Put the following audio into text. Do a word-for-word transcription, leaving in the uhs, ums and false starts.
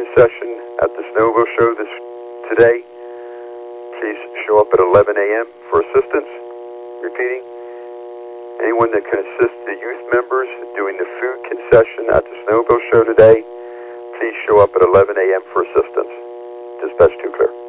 concession at the Snowmobile Show this today, please show up at eleven a m for assistance. Repeating, anyone that can assist the youth members doing the food concession at the Snowmobile Show today, please show up at eleven a m for assistance. Dispatch two clear.